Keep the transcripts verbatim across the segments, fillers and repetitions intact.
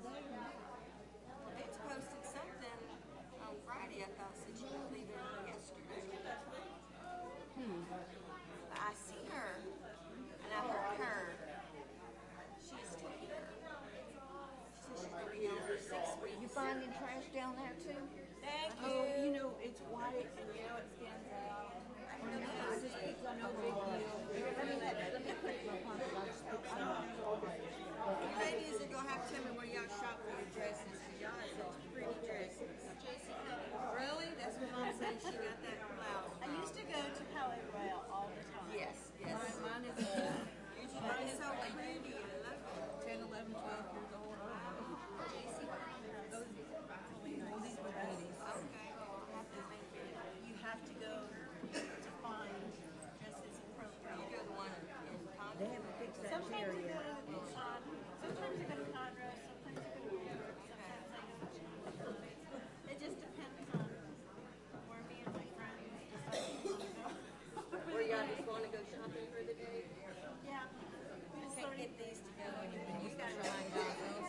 It's posted something on Friday, I thought, since you were leaving yesterday. Hmm. I see her, and I heard her. She's still here. She said she's going to be on for six weeks. You finding trash down there, too? Thank you. Oh, you know, it's white, and you know it stands out. I just picked on no big deal. Let me let let me put my pocket. I just picked some. You ladies are going to have to tell me where y'all shop for your dresses, because y'all have such pretty dresses. Really? That's what Mom said. She got that blouse. I used to go to Palais Royale all the time. Yes, yes. Mine, mine is old. Mine is so pretty. I love it. ten, eleven, twelve years old. Those, well, these were ladies. Okay. You have to go to find dresses appropriate. You go to the one in Concord? They haven't fixed that Sometimes chair I go yet. to Con, sometimes I go to Conroe, sometimes I go to Europe, sometimes I go to China. It just depends on where me and my friends decide to go. Were y'all just going to go shopping for the day? Yeah. I can't get these to go, and you can use the shine goggles.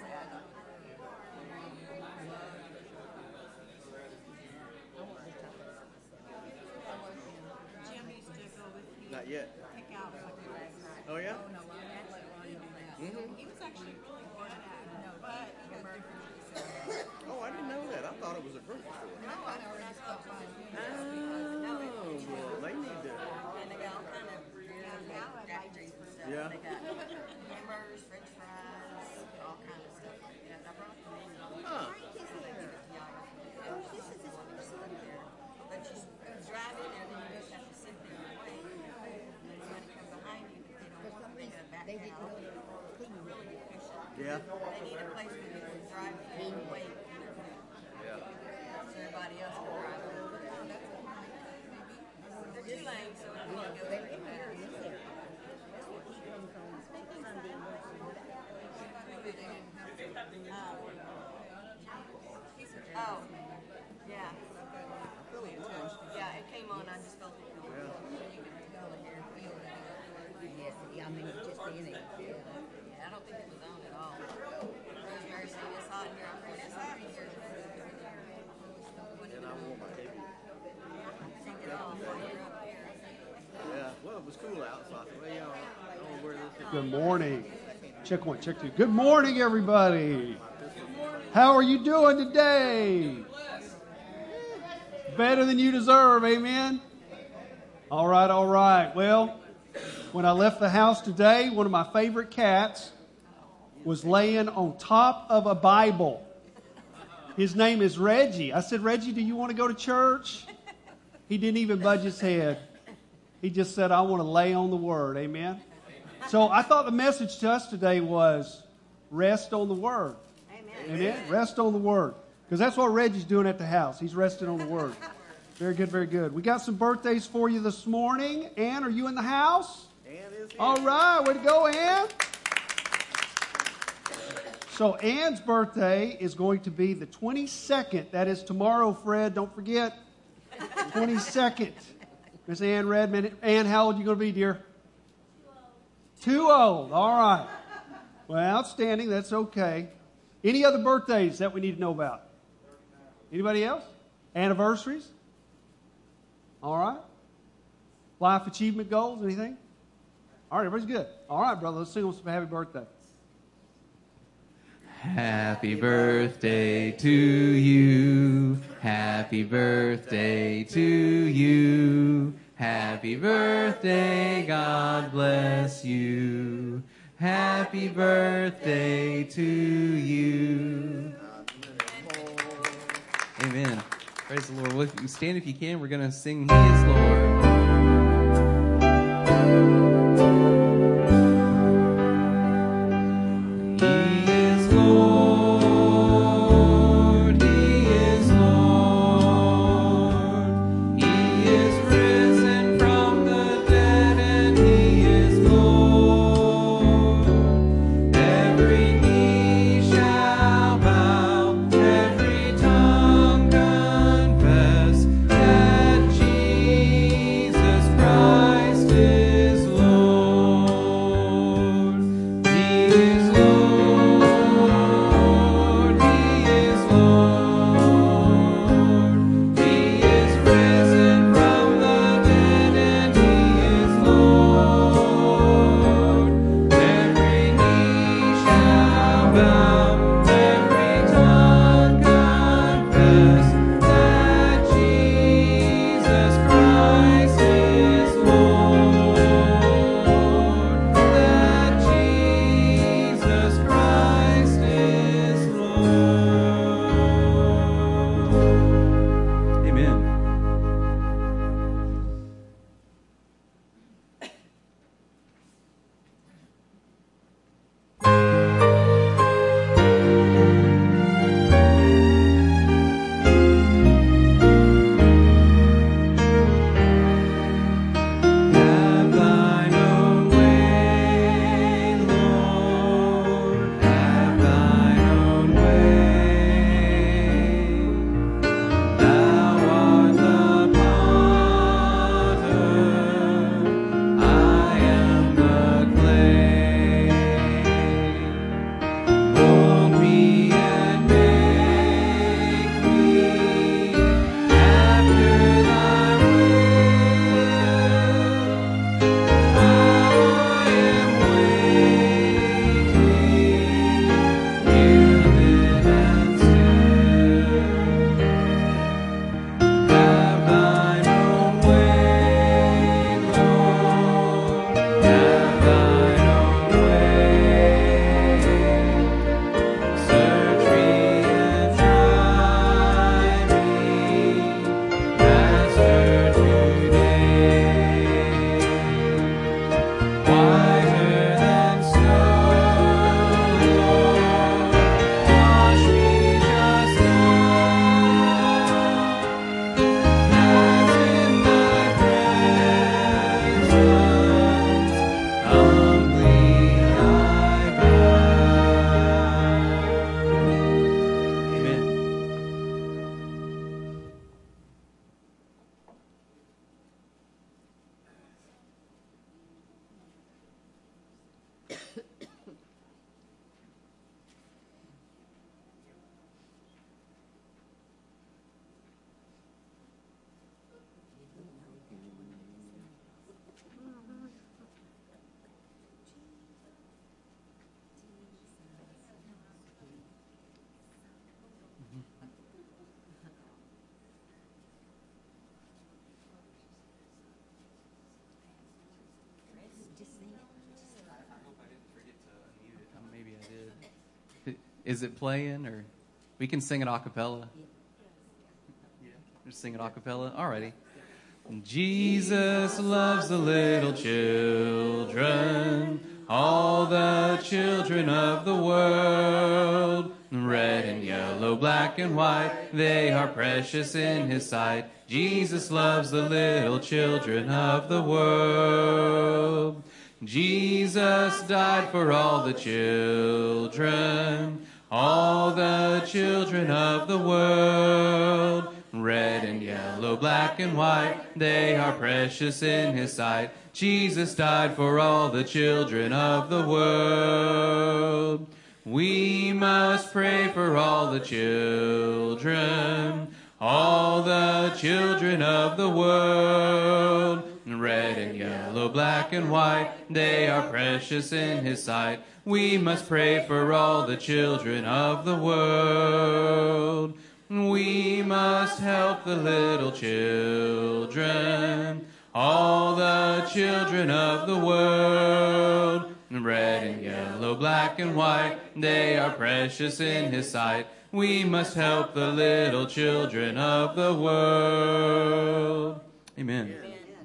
Jim used to go with me. Not yet. Pick out what to wear. Oh, yeah? Oh, no, I had let Ronnie do that. Mm-hmm. He was actually really good at it, but he got different. Oh, I didn't know that. I thought it was a grocery store. No, I already stopped by. Oh, well, they need to. And they got all kind of Jack D's and stuff. Yeah. They got hamburgers, french fries, all kind of stuff like that. I brought them in. Huh. But you drive in there, and you just have to sit there and wait. And somebody come behind you, but they don't want to make a back They didn't out. know. Really efficient. Yeah. They need a place where you can drive in and wait. Yeah. So everybody else can drive over. They're two lanes, so if you want to go pretty fast. Oh, yeah. Yeah, it came on, I just felt it. Yeah. You can feel it here, feel it. Yes, I mean, it's just in it. Yeah, I don't think it was on at all. Rosemary said it's hot in here. I'm going, it's hot in here. And I wore my heavy. Take it off while you're up there. Yeah. Well, it was cool out, so I thought, well, yeah, I don't wear this. Good morning. Check one, check two. Good morning, everybody. How are you doing today? Better than you deserve, amen? All right, all right. Well, when I left the house today, one of my favorite cats was laying on top of a Bible. His name is Reggie. I said, Reggie, do you want to go to church? He didn't even budge his head. He just said, I want to lay on the Word, amen? So I thought the message to us today was rest on the Word. Amen. Amen? Rest on the Word. Because that's what Reggie's doing at the house. He's resting on the Word. Very good, very good. We got some birthdays for you this morning. Ann, are you in the house? Ann is here. All right, way to go, Ann. So Ann's birthday is going to be the twenty-second. That is tomorrow, Fred. Don't forget. twenty-second. Miss Ann Redmond. Ann, how old are you going to be, dear? Too old. All right. Well, outstanding. That's okay. Any other birthdays that we need to know about? Anybody else? Anniversaries? All right. Life achievement goals? Anything? All right, everybody's good. All right, brother. Let's sing them some happy birthday. Happy birthday to you. Happy birthday to you. Happy birthday, God bless you. Happy birthday to you. Amen. Praise the Lord. Well, stand if you can. We're going to sing He is Lord. Jesus Is it playing, or we can sing it a cappella? Yeah, just sing it a cappella. Alrighty. Jesus loves the little children, all the children of the world. Red and yellow, black and white, they are precious in his sight. Jesus loves the little children of the world. Jesus died for all the children, all the children of the world. Red and yellow, black and white, they are precious in his sight. Jesus died for all the children of the world. We must pray for all the children, all the children of the world. Red and yellow, black and white, they are precious in his sight. We must pray for all the children of the world. We must help the little children, all the children of the world. Red and yellow, black and white, they are precious in his sight. We must help the little children of the world. Amen.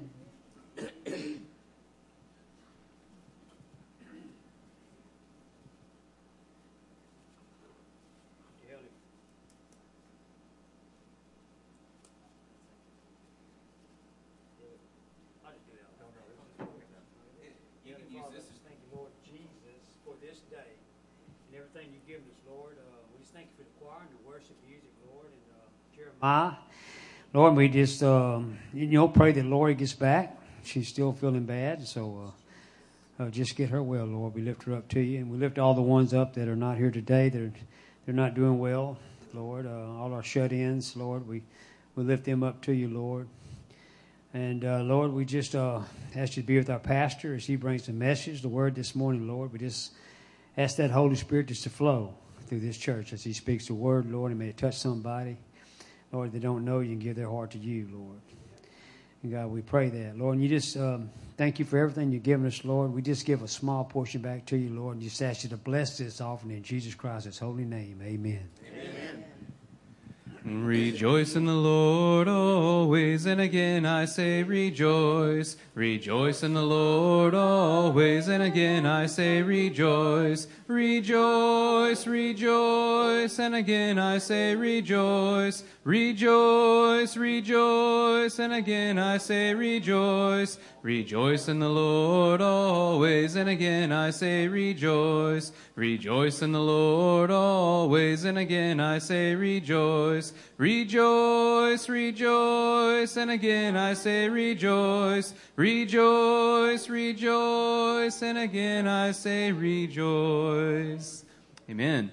Ah, Lord, we just, um, you know, pray that Lori gets back. She's still feeling bad, so uh, uh, just get her well, Lord. We lift her up to you, and we lift all the ones up that are not here today. They're they're not doing well, Lord. Uh, all our shut-ins, Lord, we, we lift them up to you, Lord. And, uh, Lord, we just uh, ask you to be with our pastor as he brings the message, the word this morning, Lord. We just ask that Holy Spirit just to flow through this church as he speaks the word, Lord, and may it touch somebody. Lord, they don't know you and give their heart to you, Lord. And God, we pray that. Lord, and you just um, thank you for everything you've given us, Lord. We just give a small portion back to you, Lord, and just ask you to bless this offering in Jesus Christ's holy name. Amen. Amen. Rejoice in the Lord always, and again I say rejoice. Rejoice in the Lord always, and again I say rejoice. Rejoice, rejoice, and again I say rejoice. Rejoice, rejoice, and again I say rejoice. Rejoice in the Lord always, and again I say rejoice. Rejoice in the Lord always, and again I say rejoice. Rejoice, rejoice, and again I say rejoice. Rejoice, rejoice, and again I say rejoice. Amen.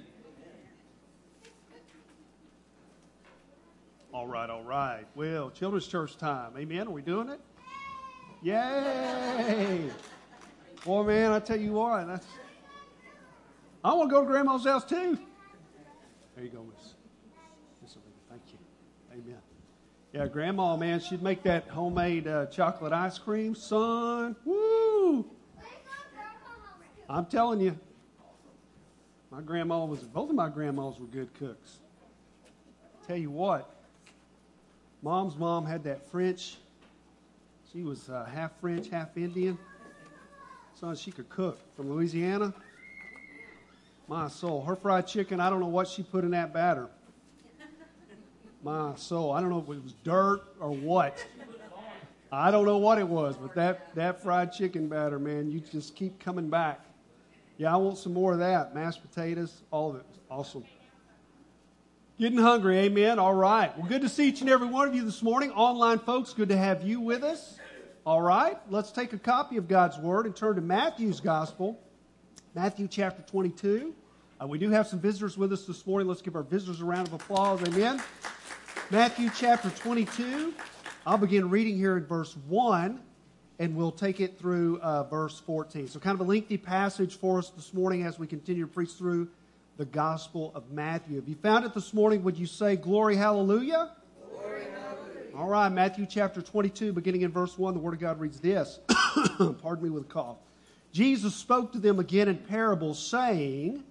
All right, all right. Well, children's church time. Amen. Are we doing it? Yay! Boy, man, I tell you what, that's, I want to go to Grandma's house too. There you go, Miss. Miss Olivia. Thank you. Amen. Yeah, Grandma, man, she'd make that homemade uh, chocolate ice cream, son. Woo! I'm telling you, my grandma was. Both of my grandmas were good cooks. Tell you what, Mom's mom had that French. She was uh, half French, half Indian. Son, she could cook. From Louisiana. My soul. Her fried chicken, I don't know what she put in that batter. My soul. I don't know if it was dirt or what. I don't know what it was, but that, that fried chicken batter, man, you just keep coming back. Yeah, I want some more of that. Mashed potatoes, all of it. Awesome. Getting hungry, amen. All right. Well, good to see each and every one of you this morning. Online folks, good to have you with us. All right. Let's take a copy of God's Word and turn to Matthew's Gospel, Matthew chapter twenty-two. Uh, we do have some visitors with us this morning. Let's give our visitors a round of applause. Amen. Matthew chapter twenty-two. I'll begin reading here in verse one, and we'll take it through uh, verse fourteen. So kind of a lengthy passage for us this morning as we continue to preach through the Gospel of Matthew. If you found it this morning, would you say glory, hallelujah? Glory, hallelujah. All right, Matthew chapter twenty-two, beginning in verse one, the Word of God reads this. Pardon me with a cough. Jesus spoke to them again in parables, saying,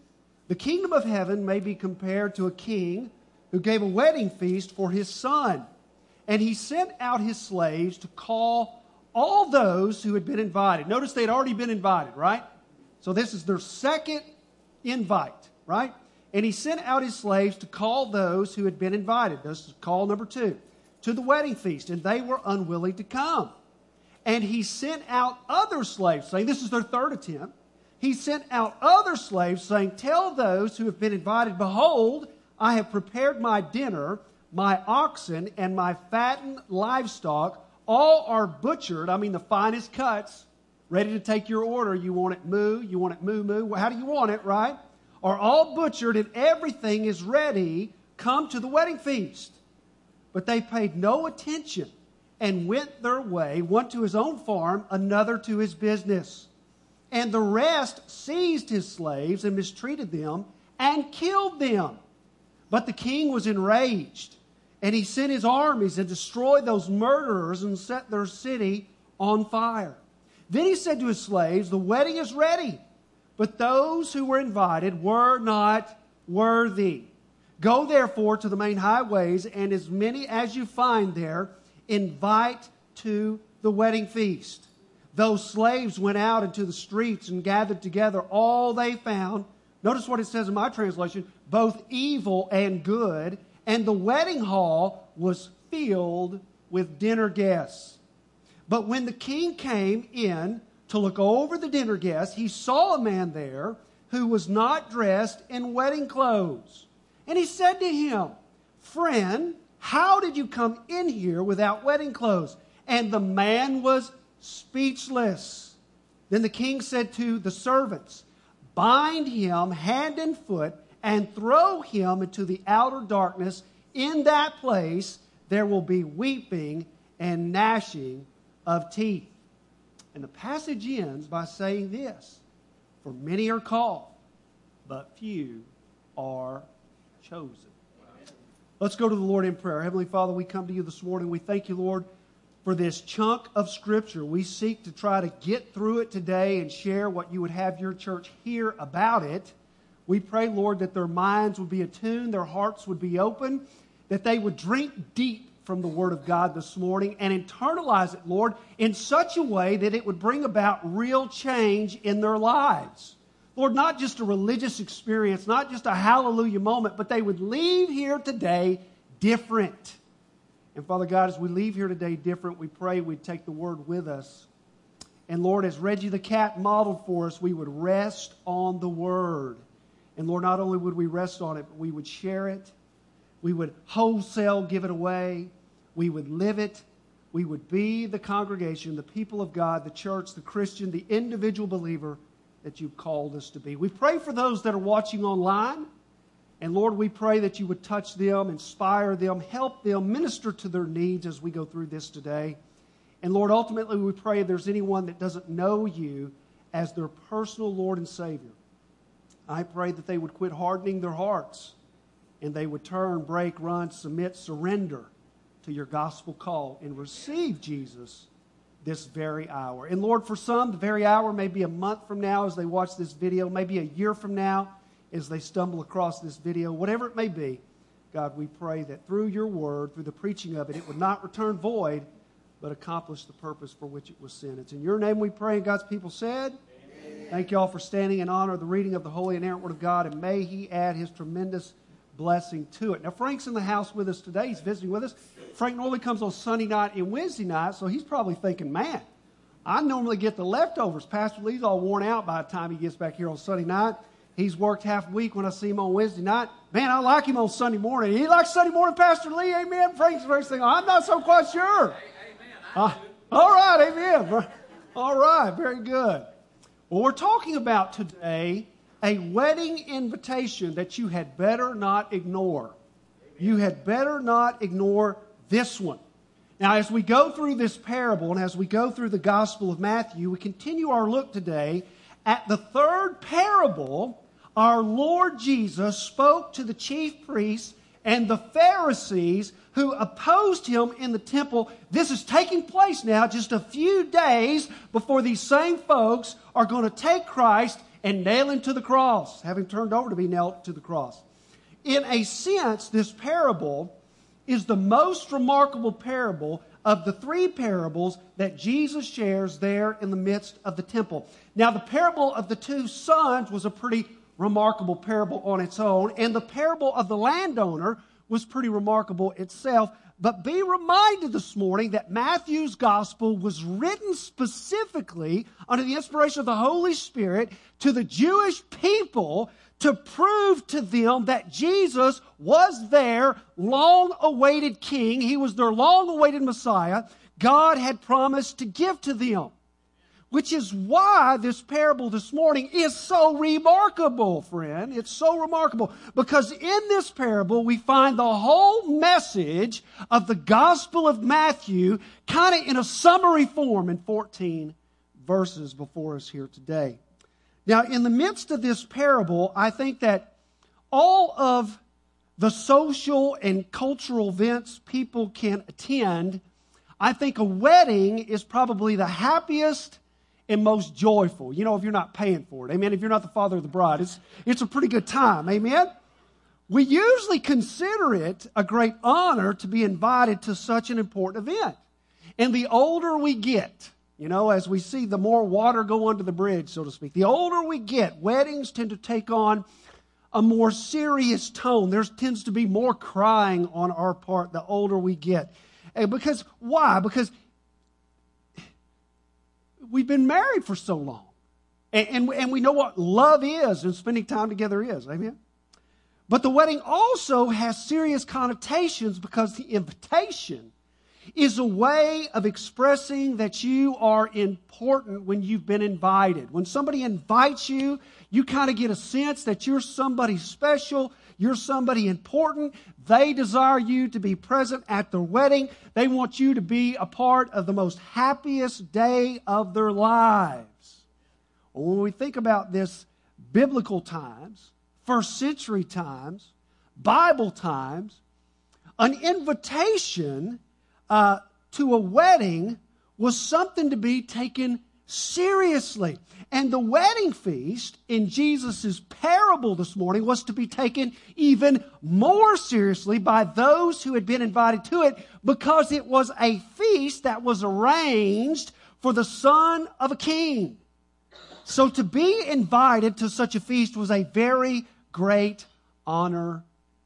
The kingdom of heaven may be compared to a king who gave a wedding feast for his son. And he sent out his slaves to call all those who had been invited. Notice they had already been invited, right? So this is their second invite, right? And he sent out his slaves to call those who had been invited. This is call number two, to the wedding feast. And they were unwilling to come. And he sent out other slaves, saying, this is their third attempt. He sent out other slaves, saying, tell those who have been invited, behold, I have prepared my dinner, my oxen and my fattened livestock, all are butchered, I mean the finest cuts, ready to take your order. You want it moo, you want it moo moo, how do you want it, right? Are all butchered and everything is ready, come to the wedding feast. But they paid no attention and went their way, one to his own farm, another to his business. And the rest seized his slaves and mistreated them and killed them. But the king was enraged, and he sent his armies and destroyed those murderers and set their city on fire. Then he said to his slaves, the wedding is ready, but those who were invited were not worthy. Go therefore to the main highways, and as many as you find there, invite to the wedding feast. Those slaves went out into the streets and gathered together all they found. Notice what it says in my translation, both evil and good. And the wedding hall was filled with dinner guests. But when the king came in to look over the dinner guests, he saw a man there who was not dressed in wedding clothes. And he said to him, friend, how did you come in here without wedding clothes? And the man was speechless. Then the king said to the servants, bind him hand and foot and throw him into the outer darkness. In that place there will be weeping and gnashing of teeth. And the passage ends by saying this, for many are called, but few are chosen. Let's go to the Lord in prayer. Heavenly Father, we come to you this morning. We thank you, Lord, for this chunk of Scripture. We seek to try to get through it today and share what you would have your church hear about it. We pray, Lord, that their minds would be attuned, their hearts would be open, that they would drink deep from the Word of God this morning and internalize it, Lord, in such a way that it would bring about real change in their lives. Lord, not just a religious experience, not just a hallelujah moment, but they would leave here today different. And Father God, as we leave here today different, we pray we'd take the Word with us. And Lord, as Reggie the cat modeled for us, we would rest on the Word. And Lord, not only would we rest on it, but we would share it. We would wholesale give it away. We would live it. We would be the congregation, the people of God, the church, the Christian, the individual believer that you've called us to be. We pray for those that are watching online. And Lord, we pray that you would touch them, inspire them, help them, minister to their needs as we go through this today. And Lord, ultimately we pray if there's anyone that doesn't know you as their personal Lord and Savior, I pray that they would quit hardening their hearts and they would turn, break, run, submit, surrender to your gospel call and receive Jesus this very hour. And Lord, for some, the very hour may be a month from now as they watch this video, maybe a year from now as they stumble across this video, whatever it may be. God, we pray that through your word, through the preaching of it, it would not return void, but accomplish the purpose for which it was sent. It's in your name we pray, and God's people said, amen. Thank you all for standing in honor of the reading of the holy and inerrant word of God, and may he add his tremendous blessing to it. Now, Frank's in the house with us today. He's visiting with us. Frank normally comes on Sunday night and Wednesday night, so he's probably thinking, man, I normally get the leftovers. Pastor Lee's all worn out by the time he gets back here on Sunday night. He's worked half a week when I see him on Wednesday night. Man, I like him on Sunday morning. He likes Sunday morning, Pastor Lee. Amen. Frank's the first thing. I'm not so quite sure. Uh, all right. Amen. All right. Very good. Well, we're talking about today a wedding invitation that you had better not ignore. You had better not ignore this one. Now, as we go through this parable and as we go through the Gospel of Matthew, we continue our look today at the third parable. Our Lord Jesus spoke to the chief priests and the Pharisees who opposed him in the temple. This is taking place now just a few days before these same folks are going to take Christ and nail him to the cross, have him turned over to be nailed to the cross. In a sense, this parable is the most remarkable parable of the three parables that Jesus shares there in the midst of the temple. Now, the parable of the two sons was a pretty remarkable parable on its own, and the parable of the landowner was pretty remarkable itself. But be reminded this morning that Matthew's gospel was written specifically under the inspiration of the Holy Spirit to the Jewish people to prove to them that Jesus was their long-awaited king. He was their long-awaited Messiah God had promised to give to them. Which is why this parable this morning is so remarkable, friend. It's so remarkable because in this parable we find the whole message of the Gospel of Matthew kind of in a summary form in fourteen verses before us here today. Now, in the midst of this parable, I think that all of the social and cultural events people can attend, I think a wedding is probably the happiest and most joyful. You know, if you're not paying for it. Amen. If you're not the father of the bride, it's, it's a pretty good time. Amen. We usually consider it a great honor to be invited to such an important event. And the older we get, you know, as we see the more water go under the bridge, so to speak, the older we get, weddings tend to take on a more serious tone. There tends to be more crying on our part the older we get. And because, why? Because we've been married for so long. And, and, and we know what love is and spending time together is. Amen? But the wedding also has serious connotations because the invitation is a way of expressing that you are important when you've been invited. When somebody invites you, you kind of get a sense that you're somebody special, you're somebody important. They desire you to be present at their wedding. They want you to be a part of the most happiest day of their lives. When we think about this, biblical times, first century times, Bible times, an invitation Uh, to a wedding was something to be taken seriously. And the wedding feast in Jesus' parable this morning was to be taken even more seriously by those who had been invited to it because it was a feast that was arranged for the son of a king. So to be invited to such a feast was a very great honor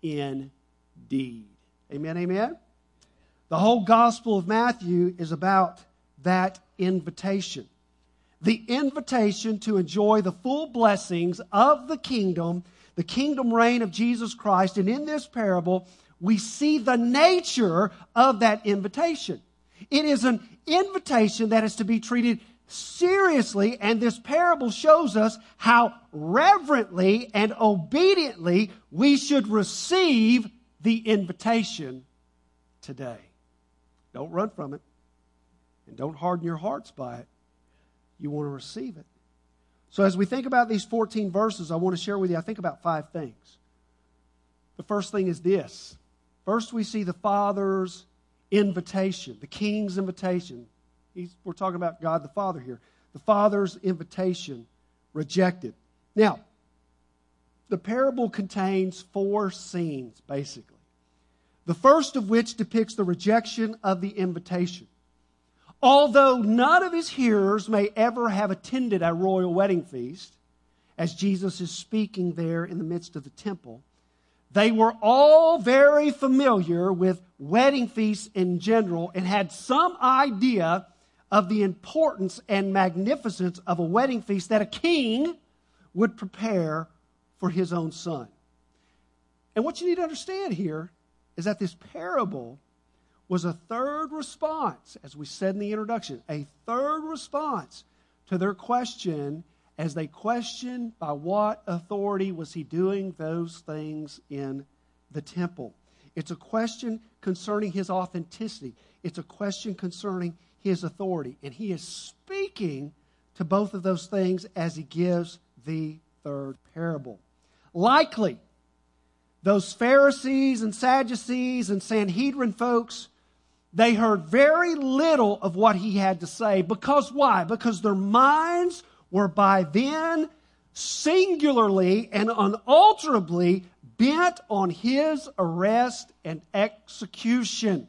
indeed. Amen, amen? The whole Gospel of Matthew is about that invitation. The invitation to enjoy the full blessings of the kingdom, the kingdom reign of Jesus Christ. And in this parable, we see the nature of that invitation. It is an invitation that is to be treated seriously, and this parable shows us how reverently and obediently we should receive the invitation today. Don't run from it. And don't harden your hearts by it. You want to receive it. So as we think about these fourteen verses, I want to share with you, I think about five things. The first thing is this. First, we see the Father's invitation, the King's invitation. He's, we're talking about God the Father here. The Father's invitation rejected. Now, the parable contains four scenes, basically. The first of which depicts the rejection of the invitation. Although none of his hearers may ever have attended a royal wedding feast, as Jesus is speaking there in the midst of the temple, they were all very familiar with wedding feasts in general and had some idea of the importance and magnificence of a wedding feast that a king would prepare for his own son. And what you need to understand here is that this parable was a third response, as we said in the introduction, a third response to their question as they questioned by what authority was he doing those things in the temple. It's a question concerning his authenticity. It's a question concerning his authority. And he is speaking to both of those things as he gives the third parable. Likely, those Pharisees and Sadducees and Sanhedrin folks, they heard very little of what he had to say. Because why? Because their minds were by then singularly and unalterably bent on his arrest and execution.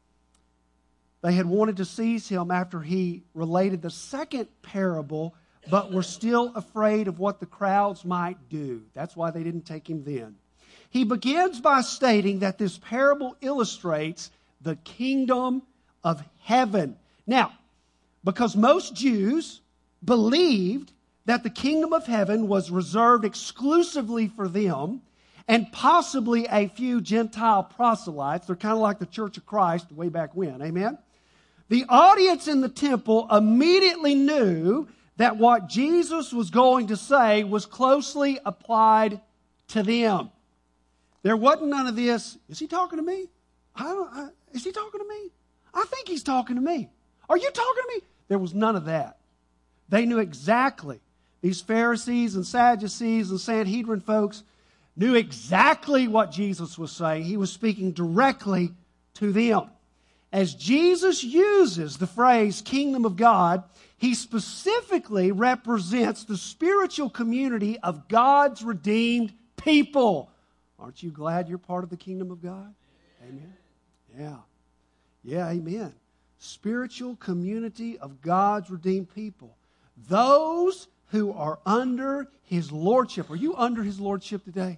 They had wanted to seize him after he related the second parable, but were still afraid of what the crowds might do. That's why they didn't take him then. He begins by stating that this parable illustrates the kingdom of heaven. Now, because most Jews believed that the kingdom of heaven was reserved exclusively for them and possibly a few Gentile proselytes, they're kind of like the Church of Christ way back when, amen? The audience in the temple immediately knew that what Jesus was going to say was closely applied to them. There wasn't none of this, is he talking to me? I don't, I, is he talking to me? I think he's talking to me. Are you talking to me? There was none of that. They knew exactly. These Pharisees and Sadducees and Sanhedrin folks knew exactly what Jesus was saying. He was speaking directly to them. As Jesus uses the phrase kingdom of God, he specifically represents the spiritual community of God's redeemed people. Aren't you glad you're part of the kingdom of God? Amen. Yeah. Yeah, amen. Spiritual community of God's redeemed people. Those who are under his lordship. Are you under his lordship today?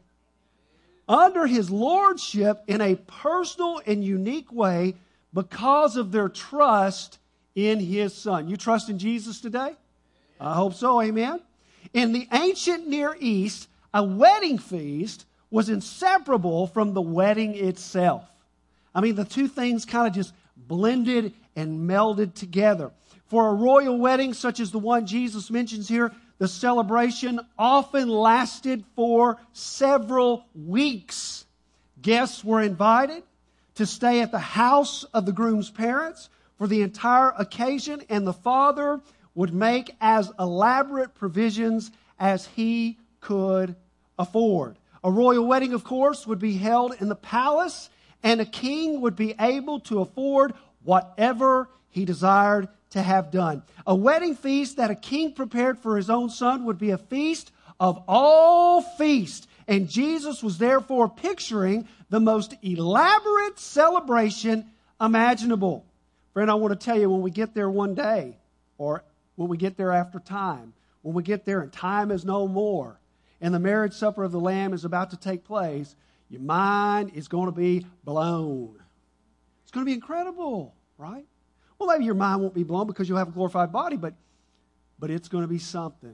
Under his lordship in a personal and unique way because of their trust in his Son. You trust in Jesus today? I hope so, amen. In the ancient Near East, a wedding feast was inseparable from the wedding itself. I mean, the two things kind of just blended and melded together. For a royal wedding such as the one Jesus mentions here, the celebration often lasted for several weeks. Guests were invited to stay at the house of the groom's parents for the entire occasion, and the father would make as elaborate provisions as he could afford. A royal wedding, of course, would be held in the palace, and a king would be able to afford whatever he desired to have done. A wedding feast that a king prepared for his own son would be a feast of all feasts. And Jesus was therefore picturing the most elaborate celebration imaginable. Friend, I want to tell you, when we get there one day, or when we get there after time, when we get there and time is no more, and the marriage supper of the Lamb is about to take place, your mind is going to be blown. It's going to be incredible, right? Well, maybe your mind won't be blown because you'll have a glorified body, but, but it's going to be something.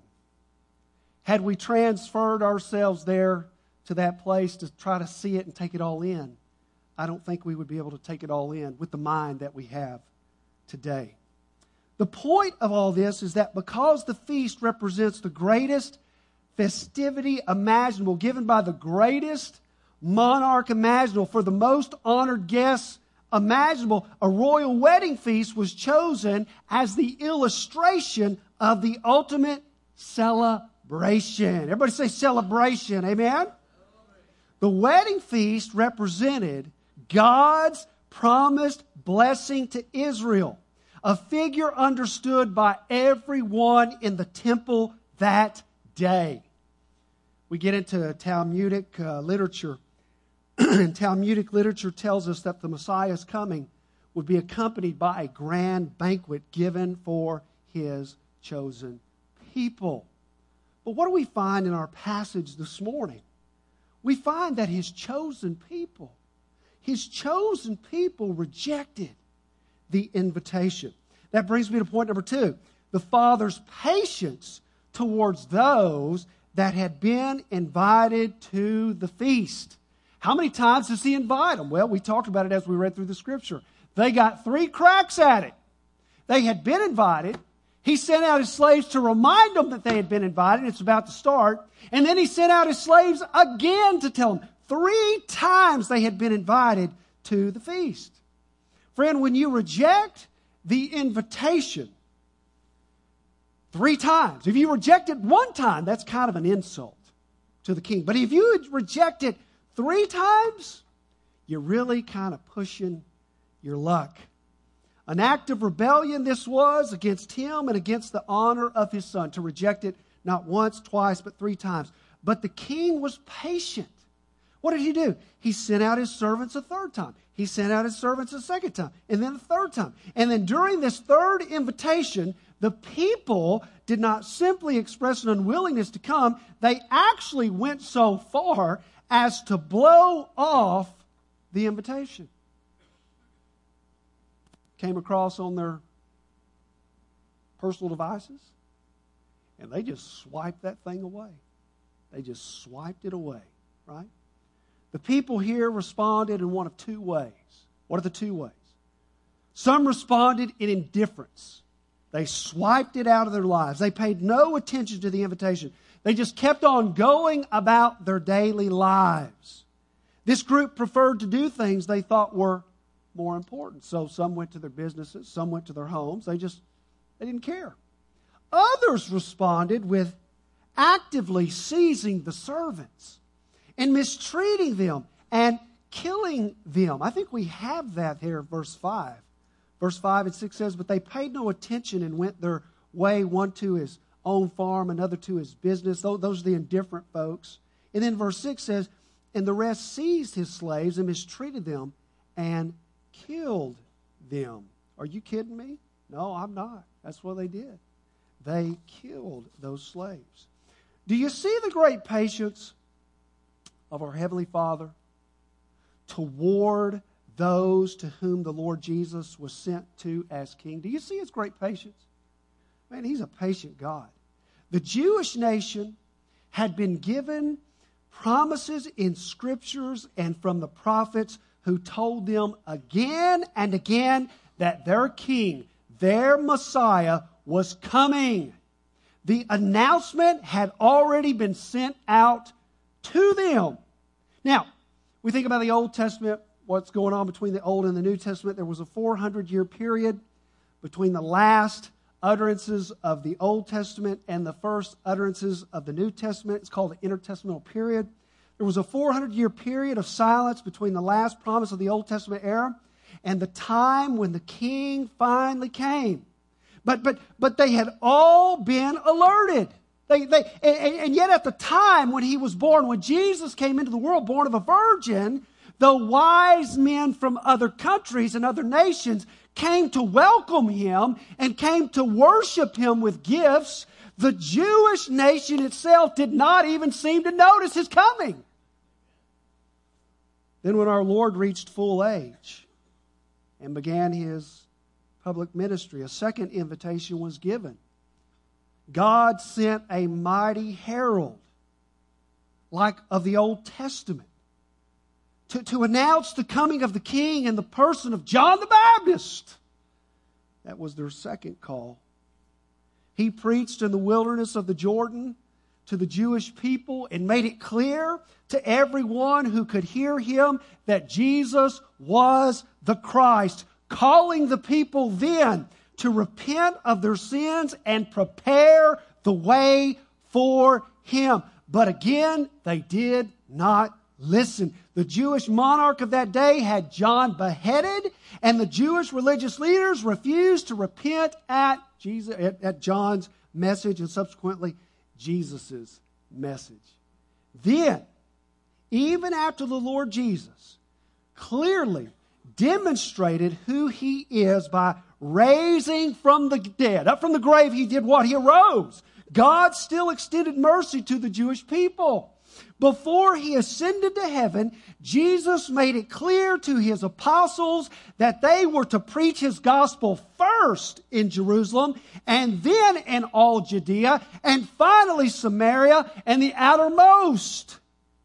Had we transferred ourselves there to that place to try to see it and take it all in, I don't think we would be able to take it all in with the mind that we have today. The point of all this is that because the feast represents the greatest festivity imaginable, given by the greatest monarch imaginable, for the most honored guests imaginable, a royal wedding feast was chosen as the illustration of the ultimate celebration. Everybody say celebration, amen? The wedding feast represented God's promised blessing to Israel, a figure understood by everyone in the temple that day. We get into Talmudic uh, literature. And Talmudic literature tells us that the Messiah's coming would be accompanied by a grand banquet given for his chosen people. But what do we find in our passage this morning? We find that his chosen people, his chosen people rejected the invitation. That brings me to point number two. The Father's patience towards those that had been invited to the feast. How many times does he invite them? Well, we talked about it as we read through the scripture. They got three cracks at it. They had been invited. He sent out his slaves to remind them that they had been invited. It's about to start. And then he sent out his slaves again to tell them. Three times they had been invited to the feast. Friend, when you reject the invitation three times, if you reject it one time, that's kind of an insult to the king. But if you reject it three times, you're really kind of pushing your luck. An act of rebellion this was against him and against the honor of his Son. To reject it not once, twice, but three times. But the king was patient. What did he do? He sent out his servants a third time. He sent out his servants a second time, and then a third time. And then during this third invitation, the people did not simply express an unwillingness to come. They actually went so far as to blow off the invitation. Came across on their personal devices, and they just swiped that thing away. They just swiped it away, right? The people here responded in one of two ways. What are the two ways? Some responded in indifference. They swiped it out of their lives. They paid no attention to the invitation. They just kept on going about their daily lives. This group preferred to do things they thought were more important. So some went to their businesses, some went to their homes. They just, they didn't care. Others responded with actively seizing the servants and mistreating them and killing them. I think we have that here, verse five. Verse five and six says, but they paid no attention and went their way, one to his own farm, another to his business. Those are the indifferent folks. And then verse six says, and the rest seized his slaves and mistreated them and killed them. Are you kidding me? No, I'm not. That's what they did. They killed those slaves. Do you see the great patience of our Heavenly Father toward those to whom the Lord Jesus was sent to as king? Do you see his great patience? Man, he's a patient God. The Jewish nation had been given promises in scriptures and from the prophets who told them again and again that their king, their Messiah, was coming. The announcement had already been sent out to them. Now, we think about the Old Testament, what's going on between the Old and the New Testament. There was a four hundred year period between the last utterances of the Old Testament and the first utterances of the New Testament. It's called the intertestamental period. There was a four hundred year period of silence between the last promise of the Old Testament era and the time when the king finally came. But but but they had all been alerted. They, they, and, and yet at the time when he was born, when Jesus came into the world, born of a virgin, the wise men from other countries and other nations came to welcome him and came to worship him with gifts. The Jewish nation itself did not even seem to notice his coming. Then when our Lord reached full age and began his public ministry, a second invitation was given. God sent a mighty herald, like of the Old Testament, to, to announce the coming of the King in the person of John the Baptist. That was their second call. He preached in the wilderness of the Jordan to the Jewish people and made it clear to everyone who could hear him that Jesus was the Christ, calling the people then to repent of their sins and prepare the way for him. But again, they did not listen. The Jewish monarch of that day had John beheaded, and the Jewish religious leaders refused to repent at Jesus, at, at John's message and subsequently Jesus' message. Then, even after the Lord Jesus clearly demonstrated who he is by raising from the dead, up from the grave, he did what? He arose. God still extended mercy to the Jewish people. Before he ascended to heaven, Jesus made it clear to his apostles that they were to preach his gospel first in Jerusalem, and then in all Judea, and finally Samaria and the outermost.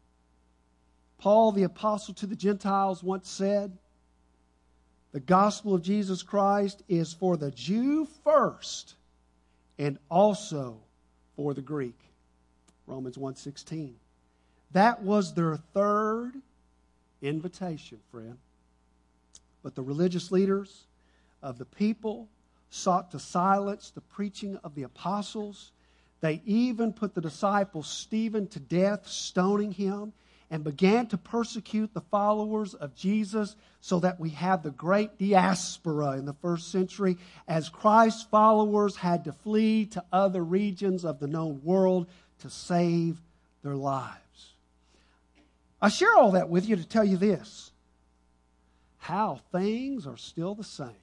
Paul, the apostle to the Gentiles, once said, the gospel of Jesus Christ is for the Jew first and also for the Greek. Romans one sixteen. That was their third invitation, friend. But the religious leaders of the people sought to silence the preaching of the apostles. They even put the disciple Stephen to death, stoning him. and began to persecute the followers of Jesus, so that we have the great diaspora in the first century, as Christ's followers had to flee to other regions of the known world to save their lives. I share all that with you to tell you this: how things are still the same.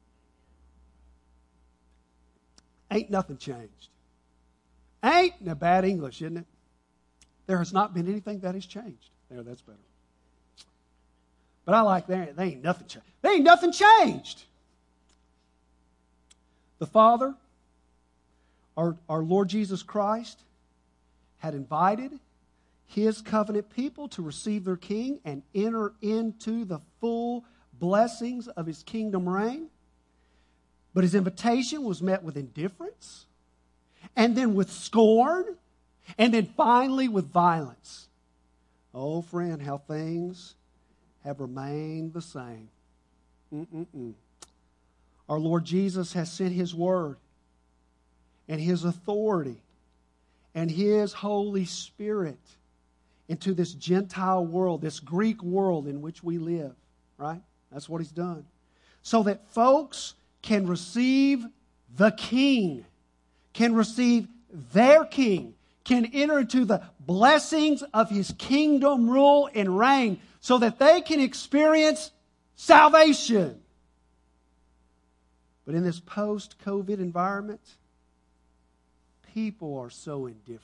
Ain't nothing changed. Ain't no bad English, isn't it? There has not been anything that has changed. There, that's better. But I like that. There ain't nothing changed. There ain't nothing changed. The Father, our, our Lord Jesus Christ, had invited His covenant people to receive their King and enter into the full blessings of His kingdom reign. But His invitation was met with indifference, and then with scorn, and then finally with violence. Oh, friend, how things have remained the same. Mm-mm-mm. Our Lord Jesus has sent His word and His authority and His Holy Spirit into this Gentile world, this Greek world in which we live, right? That's what He's done. So that folks can receive the King, can receive their King, can enter into the blessings of His kingdom rule and reign, so that they can experience salvation. But in this post-COVID environment, people are so indifferent.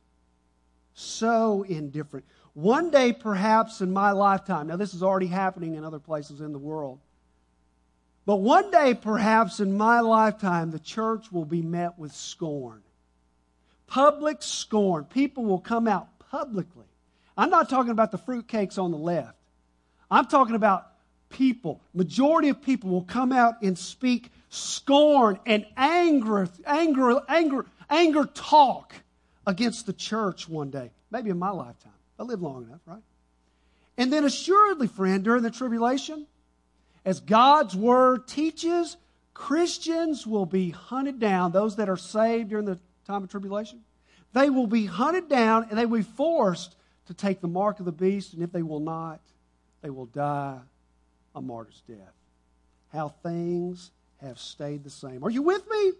So indifferent. One day, perhaps in my lifetime, now this is already happening in other places in the world, but one day, perhaps in my lifetime, the church will be met with scorn. Public scorn. People will come out publicly. I'm not talking about the fruitcakes on the left. I'm talking about people. Majority of people will come out and speak scorn and anger, anger, anger, anger talk against the church one day. Maybe in my lifetime. I live long enough, right? And then assuredly, friend, during the tribulation, as God's Word teaches, Christians will be hunted down, those that are saved during the time of tribulation. They will be hunted down and they will be forced to take the mark of the beast, and if they will not, they will die a martyr's death. How things have stayed the same. Are you with me?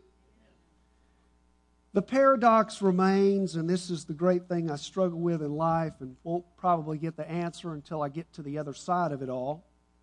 The paradox remains, and this is the great thing I struggle with in life and won't probably get the answer until I get to the other side of it all.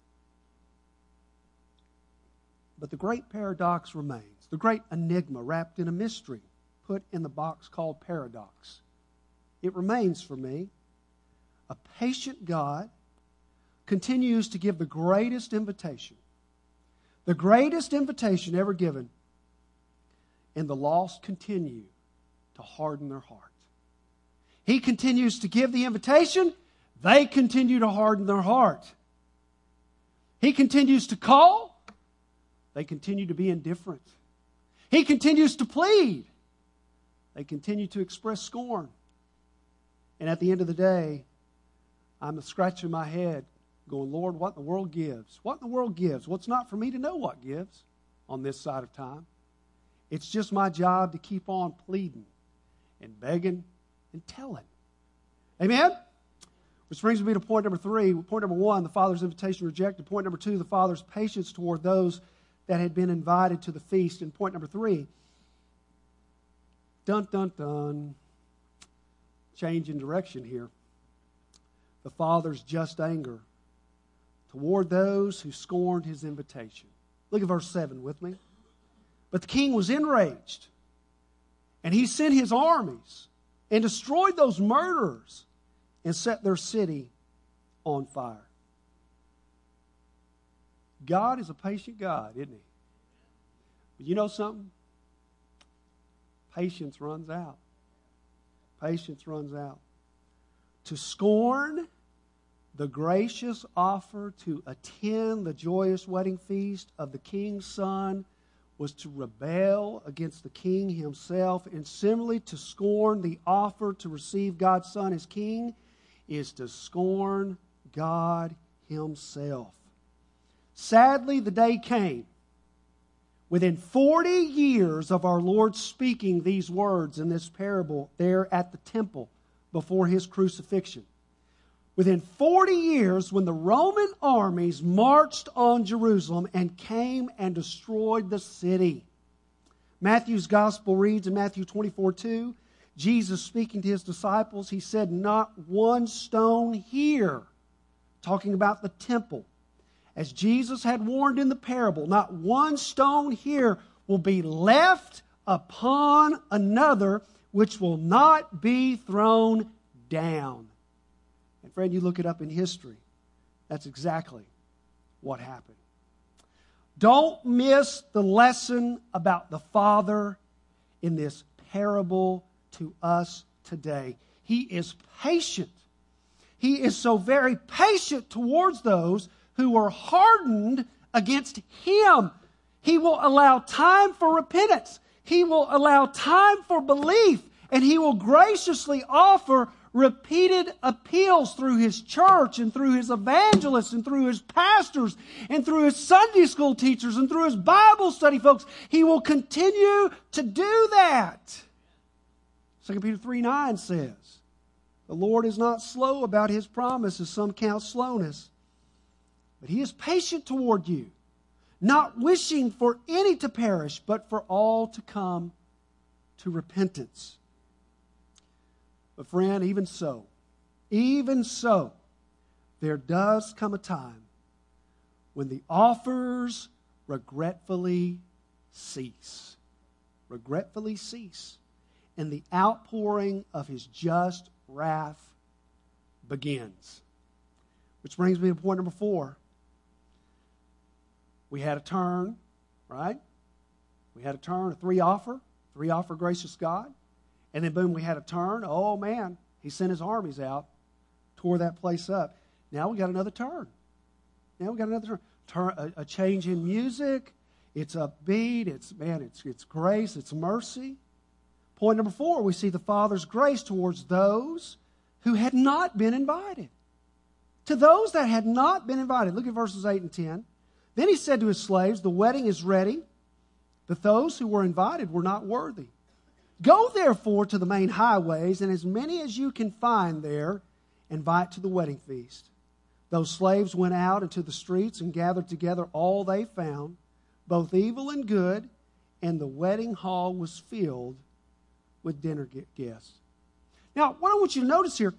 But the great paradox remains, the great enigma wrapped in a mystery put in the box called paradox. It remains for me. A patient God continues to give the greatest invitation, the greatest invitation ever given, and the lost continue to harden their heart. He continues to give the invitation, they continue to harden their heart. He continues to call, they continue to be indifferent. He continues to plead. They continue to express scorn. And at the end of the day, I'm scratching my head going, Lord, what in the world gives? What in the world gives? Well, it's not for me to know what gives on this side of time. It's just my job to keep on pleading and begging and telling. Amen? Which brings me to point number three. Point number one, the Father's invitation rejected. Point number two, the Father's patience toward those that had been invited to the feast. And point number three, dun, dun, dun, change in direction here. The Father's just anger toward those who scorned His invitation. Look at verse seven with me. But the king was enraged, and he sent his armies and destroyed those murderers and set their city on fire. God is a patient God, isn't He? But you know something? Patience runs out. Patience runs out. To scorn the gracious offer to attend the joyous wedding feast of the king's son was to rebel against the king himself, and similarly to scorn the offer to receive God's Son as king is to scorn God Himself. Sadly, the day came, within forty years of our Lord speaking these words in this parable there at the temple before His crucifixion. within forty years, when the Roman armies marched on Jerusalem and came and destroyed the city. Matthew's gospel reads in Matthew twenty-four two, Jesus speaking to his disciples, he said, "Not one stone here," talking about the temple. As Jesus had warned in the parable, not one stone here will be left upon another which will not be thrown down. And friend, you look it up in history. That's exactly what happened. Don't miss the lesson about the Father in this parable to us today. He is patient. He is so very patient towards those who are hardened against Him. He will allow time for repentance. He will allow time for belief. And He will graciously offer repeated appeals through His church and through His evangelists and through His pastors and through His Sunday school teachers and through His Bible study folks. He will continue to do that. Second Peter three nine says, "The Lord is not slow about His promise, as some count slowness, but He is patient toward you, not wishing for any to perish, but for all to come to repentance." But friend, even so, even so, there does come a time when the offers regretfully cease. Regretfully cease. And the outpouring of His just wrath begins. Which brings me to point number four. We had a turn, right? We had a turn, a three offer, three offer gracious God. And then boom, we had a turn. Oh man, He sent His armies out, tore that place up. Now we got another turn. Now we got another turn. turn a, a change in music. It's upbeat. It's man, it's it's grace, it's mercy. Point number four, we see the Father's grace towards those who had not been invited. To those that had not been invited. Look at verses eight and ten. Then He said to His slaves, "The wedding is ready, but those who were invited were not worthy. Go therefore to the main highways, and as many as you can find there, invite to the wedding feast." Those slaves went out into the streets and gathered together all they found, both evil and good, and the wedding hall was filled with dinner guests. Now, what I want you to notice here,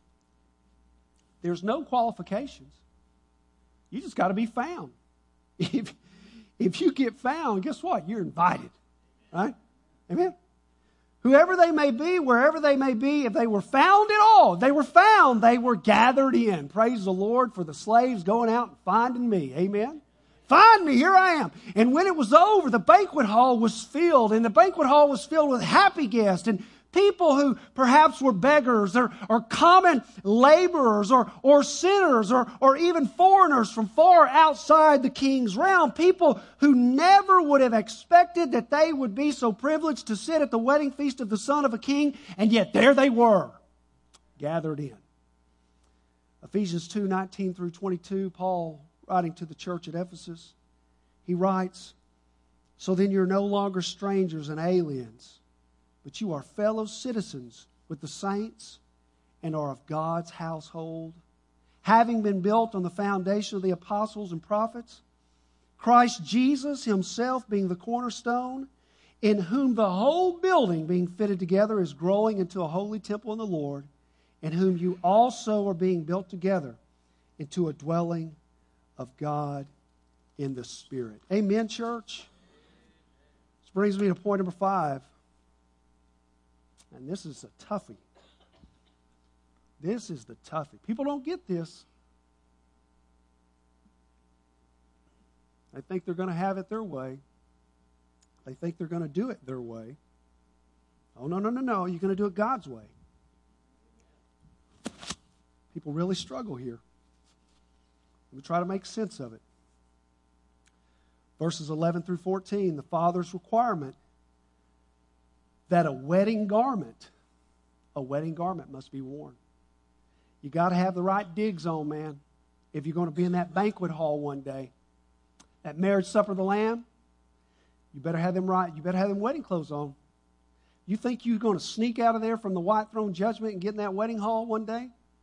there's no qualifications. You just got to be found. If, if you get found, guess what? You're invited. Right? Amen? Whoever they may be, wherever they may be, if they were found at all, they were found, they were gathered in. Praise the Lord for the slaves going out and finding me. Amen? Find me, here I am. And when it was over, the banquet hall was filled, and the banquet hall was filled with happy guests and people who perhaps were beggars or, or common laborers or, or sinners or, or even foreigners from far outside the king's realm. People who never would have expected that they would be so privileged to sit at the wedding feast of the son of a king, and yet there they were, gathered in. Ephesians two nineteen through twenty-two, Paul writing to the church at Ephesus, he writes, "So then you're no longer strangers and aliens, but you are fellow citizens with the saints and are of God's household, having been built on the foundation of the apostles and prophets, Christ Jesus Himself being the cornerstone, in whom the whole building being fitted together is growing into a holy temple in the Lord, in whom you also are being built together into a dwelling of God in the Spirit." Amen, church? This brings me to point number five. And this is a toughie. This is the toughie. People don't get this. They think they're going to have it their way. They think they're going to do it their way. Oh, no, no, no, no. You're going to do it God's way. People really struggle here. Let me try to make sense of it. Verses eleven through fourteen, the Father's requirement that a wedding garment, a wedding garment must be worn. You got to have the right digs on, man, if you're going to be in that banquet hall one day. That marriage supper of the Lamb, you better have them right. You better have them wedding clothes on. You think you're going to sneak out of there from the white throne judgment and get in that wedding hall one day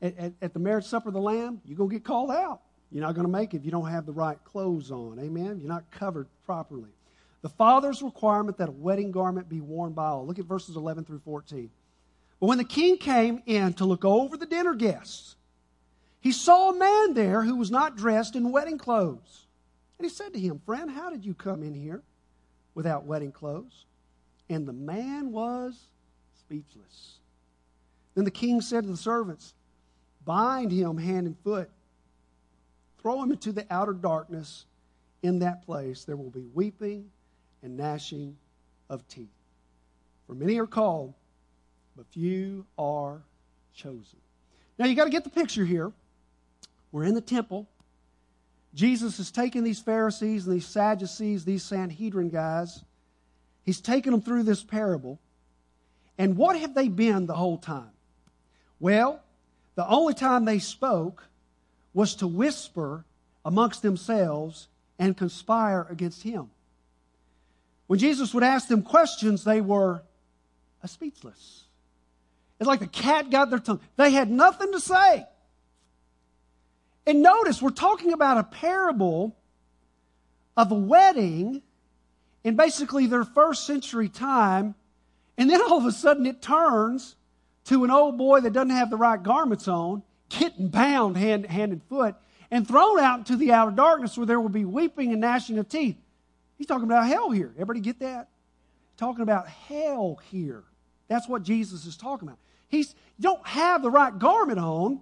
at, at, at the marriage supper of the Lamb, you're going to get called out. You're not going to make it if you don't have the right clothes on. Amen? You're not covered properly. The Father's requirement that a wedding garment be worn by all. Look at verses eleven through fourteen. But when the king came in to look over the dinner guests, he saw a man there who was not dressed in wedding clothes. And he said to him, "Friend, how did you come in here without wedding clothes?" And the man was speechless. Then the king said to the servants, "Bind him hand and foot. Throw him into the outer darkness. In that place there will be weeping and gnashing of teeth. For many are called, but few are chosen." Now you got to get the picture here. We're in the temple. Jesus has taken these Pharisees and these Sadducees, these Sanhedrin guys. He's taken them through this parable. And what have they been the whole time? Well, the only time they spoke was to whisper amongst themselves and conspire against him. When Jesus would ask them questions, they were speechless. It's like the cat got their tongue. They had nothing to say. And notice, we're talking about a parable of a wedding in basically their first century time, and then all of a sudden it turns to an old boy that doesn't have the right garments on, getting bound hand, hand and foot, and thrown out into the outer darkness where there will be weeping and gnashing of teeth. He's talking about hell here. Everybody get that? Talking about hell here. That's what Jesus is talking about. He's, you don't have the right garment on.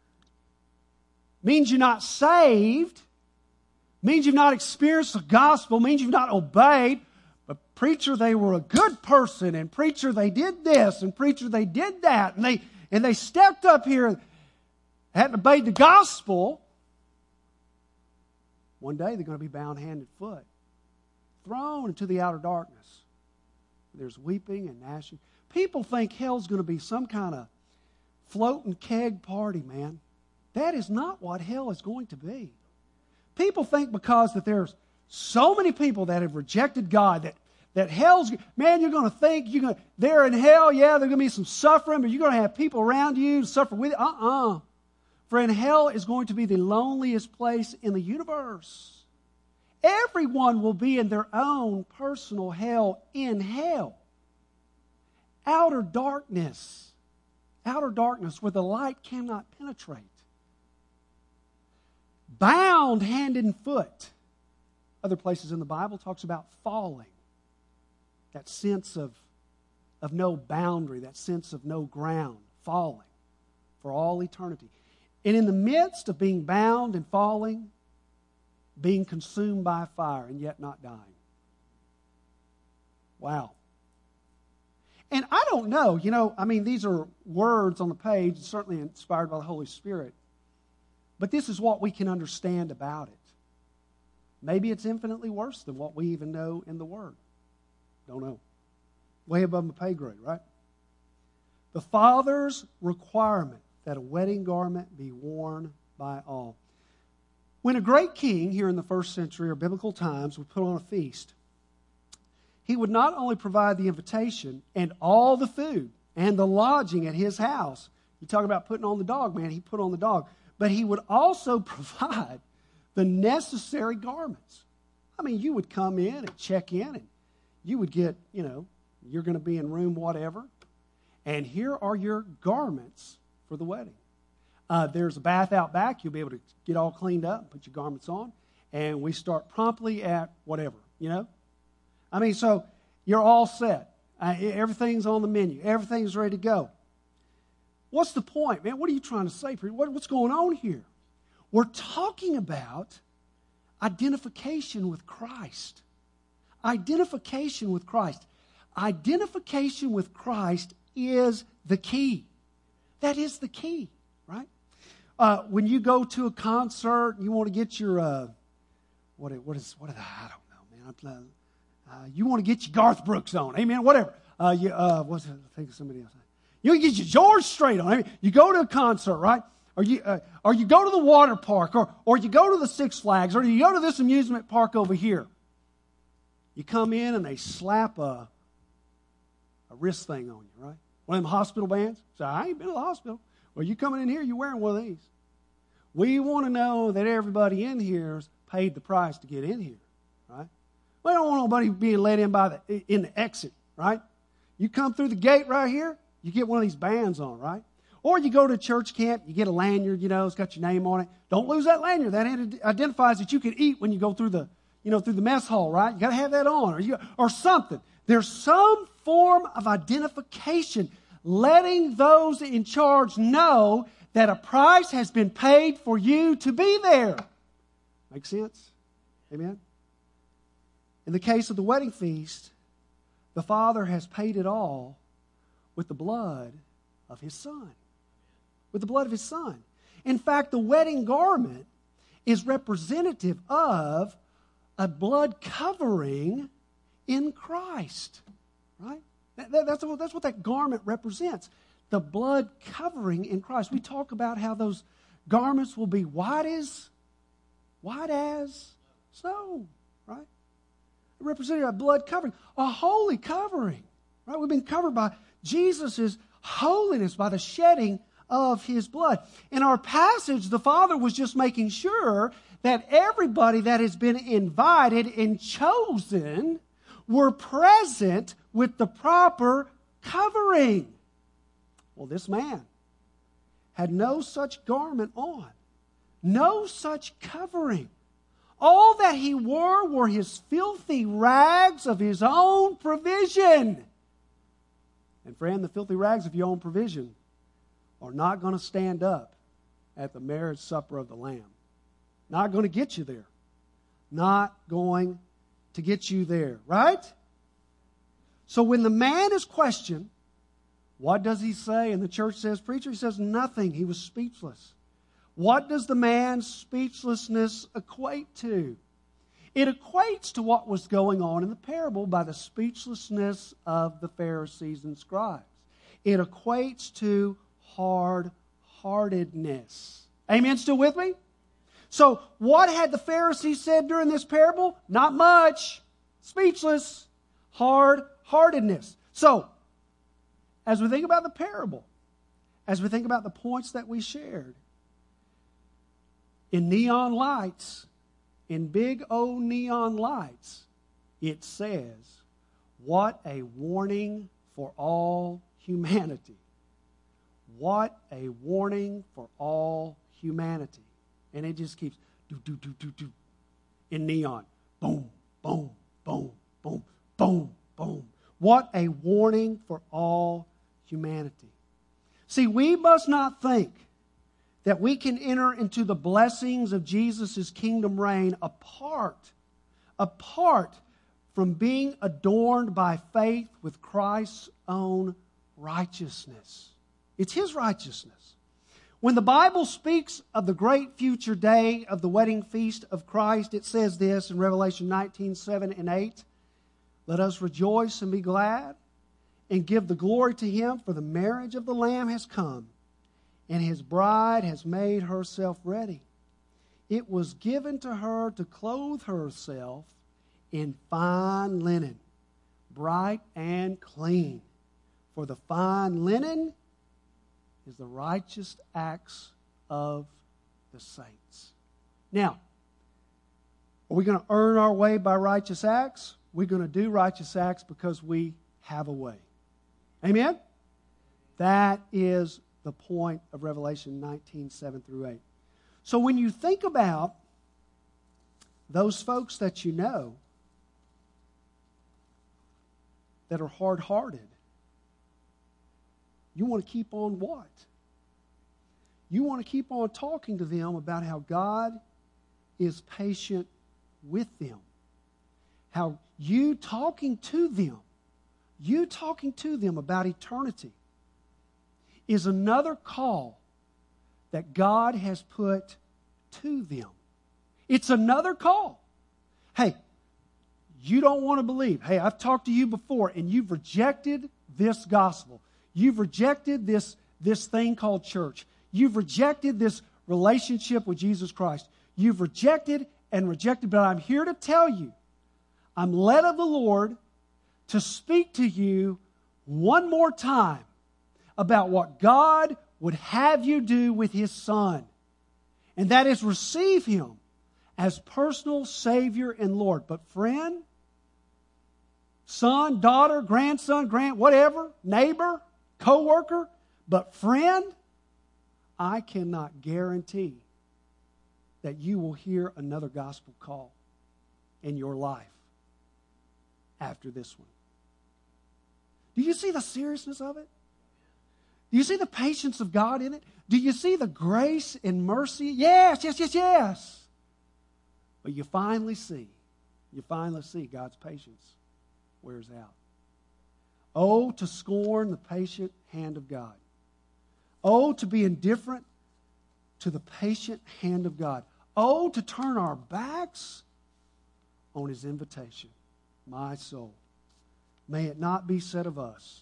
Means you're not saved. Means you've not experienced the gospel. Means you've not obeyed. But preacher, they were a good person. And preacher, they did this. And preacher, they did that. And they, and they stepped up here, hadn't obeyed the gospel. One day they're going to be bound hand and foot, thrown into the outer darkness. There's weeping and gnashing. People think hell's going to be some kind of floating keg party, man. That is not what hell is going to be. People think because that there's so many people that have rejected God that, that hell's, man, you're going to think you're going to, they're in hell, yeah, there's going to be some suffering, but you're going to have people around you to suffer with. Uh-uh. Friend, hell is going to be the loneliest place in the universe. Everyone will be in their own personal hell in hell. Outer darkness. Outer darkness where the light cannot penetrate. Bound hand and foot. Other places in the Bible talks about falling. That sense of, of no boundary, that sense of no ground, falling for all eternity. And in the midst of being bound and falling, being consumed by fire and yet not dying. Wow. And I don't know, you know, I mean, these are words on the page, certainly inspired by the Holy Spirit. But this is what we can understand about it. Maybe it's infinitely worse than what we even know in the Word. Don't know. Way above my pay grade, right? The Father's requirement that a wedding garment be worn by all. When a great king here in the first century or biblical times would put on a feast, he would not only provide the invitation and all the food and the lodging at his house. You talk about putting on the dog, man, he put on the dog. But he would also provide the necessary garments. I mean, you would come in and check in and you would get, you know, you're going to be in room whatever. And here are your garments for the wedding. Uh, there's a bath out back. You'll be able to get all cleaned up and put your garments on. And we start promptly at whatever, you know. I mean, so you're all set. Uh, everything's on the menu. Everything's ready to go. What's the point, man? What are you trying to say? What, what's going on here? We're talking about identification with Christ. Identification with Christ. Identification with Christ is the key. That is the key, right? Uh, when you go to a concert, you want to get your, uh, what, what is, what is, I don't know, man. Uh, you want to get your Garth Brooks on, amen, whatever. Uh, you, uh, what's it? I think of somebody else. You can get your George Strait on. I mean, you go to a concert, right? Or you, uh, or you go to the water park, or, or you go to the Six Flags, or you go to this amusement park over here. You come in and they slap a, a wrist thing on you, right? One of them hospital bands. So I ain't been to the hospital. Well, you coming in here, you're wearing one of these. We want to know that everybody in here's paid the price to get in here, right? We don't want nobody being let in by the in the exit, right? You come through the gate right here, you get one of these bands on, right? Or you go to church camp, you get a lanyard, you know, it's got your name on it. Don't lose that lanyard. That identifies that you can eat when you go through the, you know, through the mess hall, right? You got to have that on, or you, or something. There's some form of identification, letting those in charge know that a price has been paid for you to be there. Make sense? Amen? In the case of the wedding feast, the Father has paid it all with the blood of His Son. With the blood of His Son. In fact, the wedding garment is representative of a blood covering in Christ. Right? That, that, that's, what, that's what that garment represents. The blood covering in Christ. We talk about how those garments will be white as, white as snow, right? It represented a blood covering, a holy covering, right? We've been covered by Jesus' holiness, by the shedding of His blood. In our passage, the Father was just making sure that everybody that has been invited and chosen were present with the proper covering. Well, this man had no such garment on, no such covering. All that he wore were his filthy rags of his own provision. And friend, the filthy rags of your own provision are not going to stand up at the marriage supper of the Lamb. Not going to get you there. Not going to get you there, right? So when the man is questioned, what does he say? And the church says, preacher, he says nothing. He was speechless. What does the man's speechlessness equate to? It equates to what was going on in the parable by the speechlessness of the Pharisees and scribes. It equates to hard-heartedness. Amen? Still with me? So what had the Pharisees said during this parable? Not much. Speechless. Hard-heartedness. So, as we think about the parable, as we think about the points that we shared, in neon lights, in big old neon lights, it says, what a warning for all humanity. What a warning for all humanity. And it just keeps do, do, do, do, do, in neon. Boom, boom, boom, boom, boom, boom. What a warning for all humanity. See, we must not think that we can enter into the blessings of Jesus' kingdom reign apart, apart from being adorned by faith with Christ's own righteousness. It's His righteousness. When the Bible speaks of the great future day of the wedding feast of Christ, it says this in Revelation nineteen, seven and eight. Let us rejoice and be glad and give the glory to Him, for the marriage of the Lamb has come, and His bride has made herself ready. It was given to her to clothe herself in fine linen, bright and clean. For the fine linen is the righteous acts of the saints. Now, are we going to earn our way by righteous acts? We're going to do righteous acts because we have a way. Amen? That is the point of Revelation nineteen, seven through eight. So when you think about those folks that you know that are hard-hearted, you want to keep on what? You want to keep on talking to them about how God is patient with them. How you talking to them, you talking to them about eternity is another call that God has put to them. It's another call. Hey, you don't want to believe. Hey, I've talked to you before and you've rejected this gospel. You've rejected this, this thing called church. You've rejected this relationship with Jesus Christ. You've rejected and rejected, but I'm here to tell you, I'm led of the Lord to speak to you one more time about what God would have you do with His Son. And that is receive Him as personal Savior and Lord. But friend, son, daughter, grandson, grand, whatever, neighbor, co-worker, but friend, I cannot guarantee that you will hear another gospel call in your life after this one. Do you see the seriousness of it? Do you see the patience of God in it? Do you see the grace and mercy? Yes, yes, yes, yes. But you finally see, you finally see God's patience wears out. Oh, to scorn the patient hand of God. Oh, to be indifferent to the patient hand of God. Oh, to turn our backs on His invitation. My soul, may it not be said of us.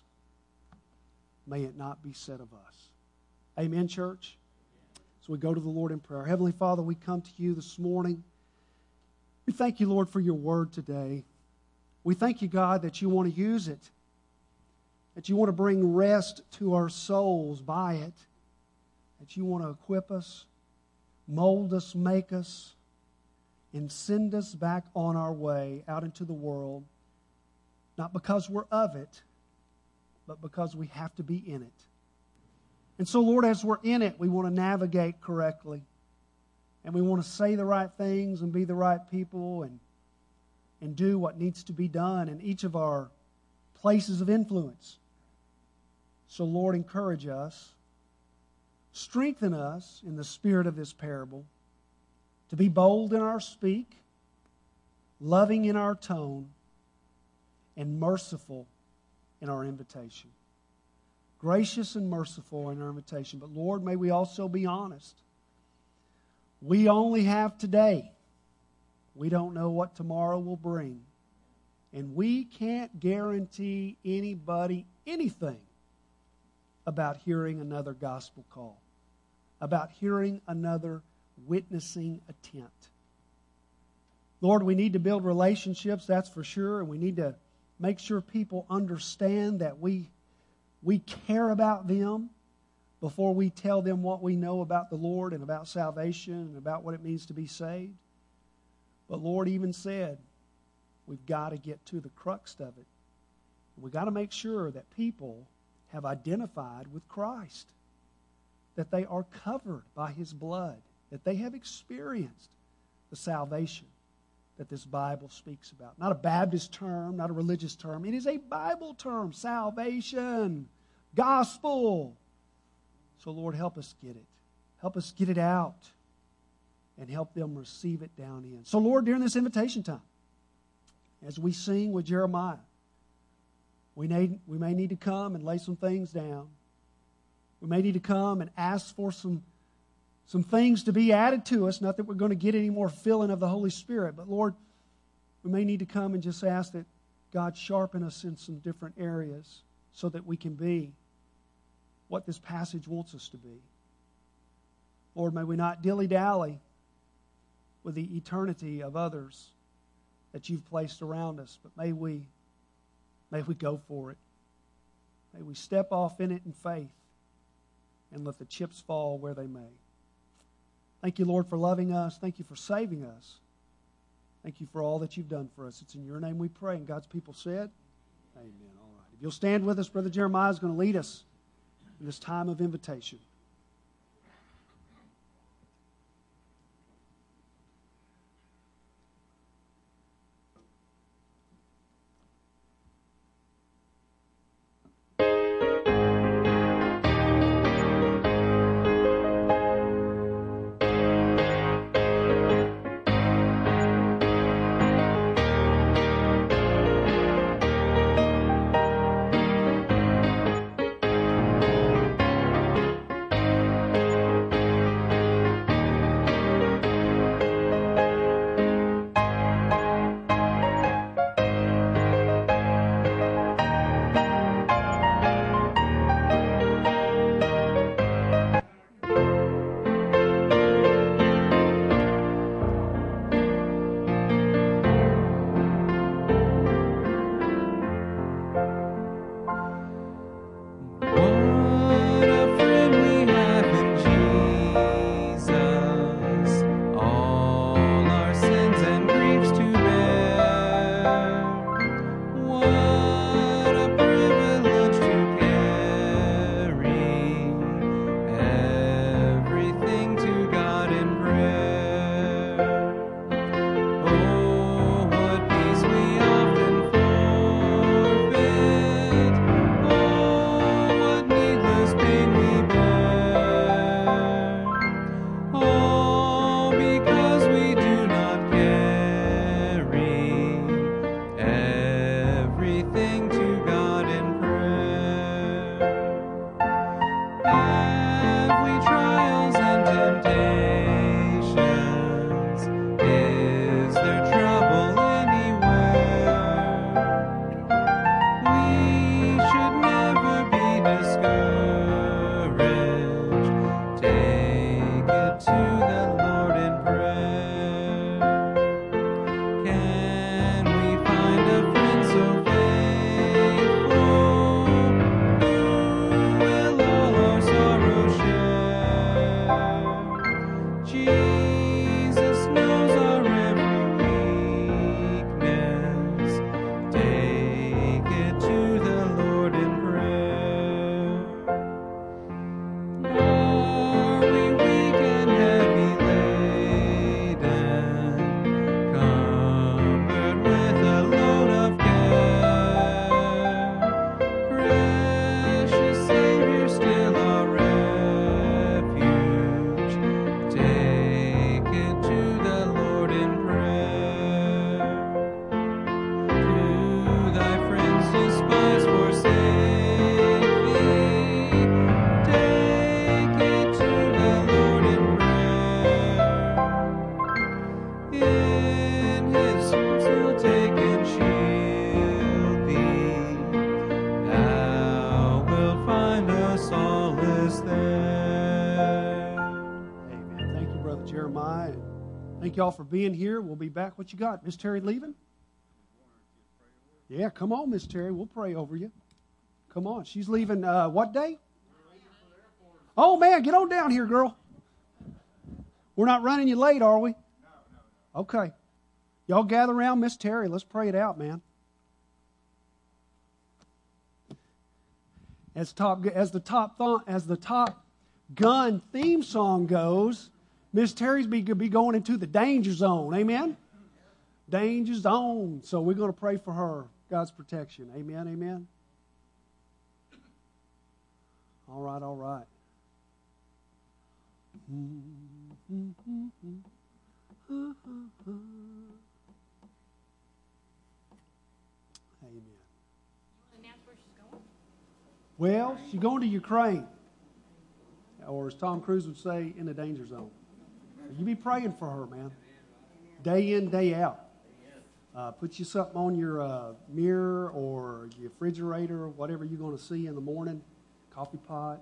May it not be said of us. Amen, church? So we go to the Lord in prayer. Heavenly Father, we come to You this morning. We thank You, Lord, for Your word today. We thank You, God, that You want to use it, that You want to bring rest to our souls by it, that You want to equip us, mold us, make us, and send us back on our way out into the world, not because we're of it, but because we have to be in it. And so, Lord, as we're in it, we want to navigate correctly. And we want to say the right things and be the right people and, and do what needs to be done in each of our places of influence. So, Lord, encourage us. Strengthen us in the spirit of this parable to be bold in our speak, loving in our tone, and merciful in our invitation. Gracious and merciful in our invitation. But Lord, may we also be honest. We only have today. We don't know what tomorrow will bring. And we can't guarantee anybody anything about hearing another gospel call, about hearing another witnessing attempt. Lord, we need to build relationships, that's for sure, and we need to make sure people understand that we, we care about them before we tell them what we know about the Lord and about salvation and about what it means to be saved. But Lord even said, we've got to get to the crux of it. We've got to make sure that people have identified with Christ, that they are covered by His blood, that they have experienced the salvation that this Bible speaks about. Not a Baptist term, not a religious term. It is a Bible term. Salvation, gospel. So Lord, help us get it. Help us get it out and help them receive it down in. So Lord, during this invitation time, as we sing with Jeremiah, we, need, we may need to come and lay some things down. We may need to come and ask for some Some things to be added to us. Not that we're going to get any more filling of the Holy Spirit. But Lord, we may need to come and just ask that God sharpen us in some different areas so that we can be what this passage wants us to be. Lord, may we not dilly-dally with the eternity of others that You've placed around us. But may we, may we go for it. May we step off in it in faith and let the chips fall where they may. Thank You, Lord, for loving us. Thank You for saving us. Thank You for all that You've done for us. It's in Your name we pray. And God's people said, amen. All right. If you'll stand with us, Brother Jeremiah is going to lead us in this time of invitation. us there. Amen. Thank you, Brother Jeremiah. And thank you all for being here. We'll be back. What you got? Miss Terry leaving? Yeah, come on, Miss Terry. We'll pray over you. Come on. She's leaving uh, what day? Oh, man, get on down here, girl. We're not running you late, are we? No, no, no. Okay. Y'all gather around Miss Terry. Let's pray it out, man. As top as the top th- as the Top Gun theme song goes, Miss Terry's be be going into the danger zone. Amen. Danger zone. So we're going to pray for her, God's protection. Amen. Amen. All right. All right. Amen. Well, she's going to Ukraine, or as Tom Cruise would say, in the danger zone. You be praying for her, man. Day in, day out. Uh, put you something on your uh, mirror or your refrigerator, whatever you're going to see in the morning, coffee pot,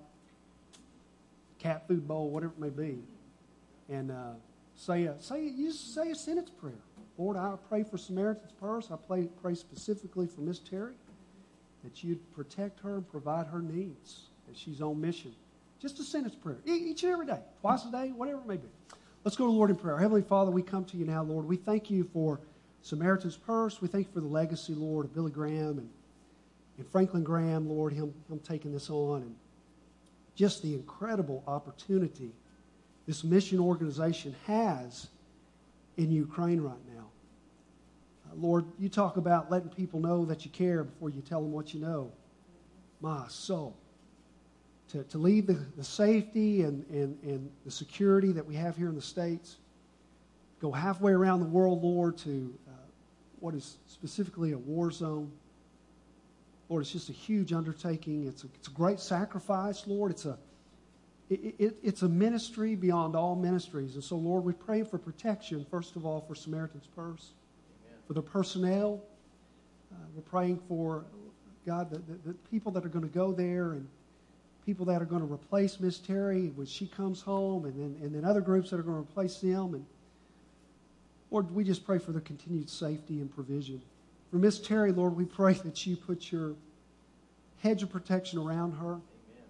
cat food bowl, whatever it may be, and uh, say a say you just say a sentence prayer. Lord, I pray for Samaritan's Purse. I pray, pray specifically for Miss Terry, that you'd protect her and provide her needs as she's on mission. Just a sentence prayer, each and every day, twice a day, whatever it may be. Let's go to the Lord in prayer. Heavenly Father, we come to you now, Lord. We thank you for Samaritan's Purse. We thank you for the legacy, Lord, of Billy Graham and, and Franklin Graham, Lord, him, him taking this on, and just the incredible opportunity this mission organization has in Ukraine right now. Uh, Lord, you talk about letting people know that you care before you tell them what you know. My soul. To, to leave the, the safety and, and, and the security that we have here in the States, go halfway around the world, Lord, to uh, what is specifically a war zone. Lord, it's just a huge undertaking. It's a, it's a great sacrifice, Lord. It's a it, it, it's a ministry beyond all ministries. And so, Lord, we pray for protection, first of all, for Samaritan's Purse, Amen. For the personnel. Uh, we're praying for, God, the, the, the people that are going to go there and people that are going to replace Miss Terry when she comes home, and then, and then other groups that are going to replace them. And Lord, we just pray for their continued safety and provision. For Miss Terry, Lord, we pray that you put your hedge of protection around her. Amen.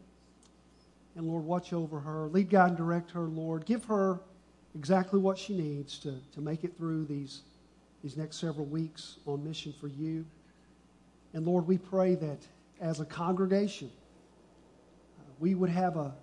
And Lord, watch over her. Lead, guide, and direct her, Lord. Give her exactly what she needs to, to make it through these, these next several weeks on mission for you. And Lord, we pray that as a congregation, uh, we would have a,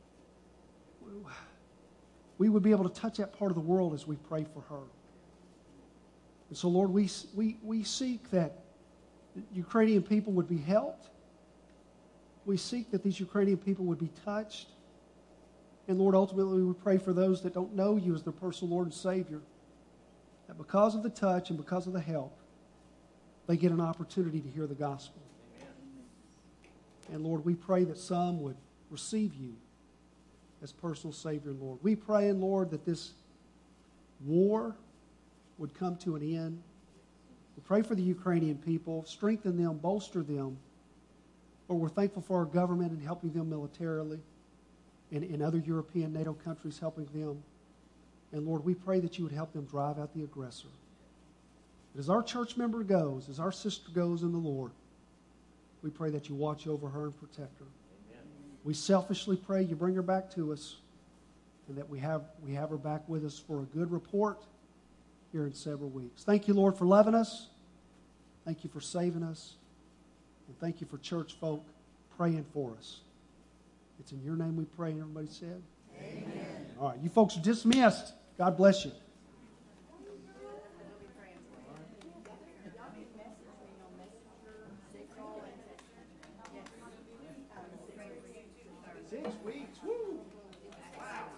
we would be able to touch that part of the world as we pray for her. And so, Lord, we, we, we seek that Ukrainian people would be helped. We seek that these Ukrainian people would be touched. And, Lord, ultimately we pray for those that don't know you as their personal Lord and Savior, that because of the touch and because of the help, they get an opportunity to hear the gospel. Amen. And, Lord, we pray that some would receive you as personal Savior, Lord. We pray, and Lord, that this war would come to an end. We pray for the Ukrainian people, strengthen them, bolster them. Lord, we're thankful for our government and helping them militarily, and in other European NATO countries helping them. And Lord, we pray that you would help them drive out the aggressor. But as our church member goes, as our sister goes in the Lord, we pray that you watch over her and protect her. Amen. We selfishly pray you bring her back to us, and that we have, we have her back with us for a good report here in several weeks. Thank you, Lord, for loving us. Thank you for saving us. And thank you for church folk praying for us. It's in your name we pray, and everybody said? Amen. All right, you folks are dismissed. God bless you. Six weeks. Woo! Wow.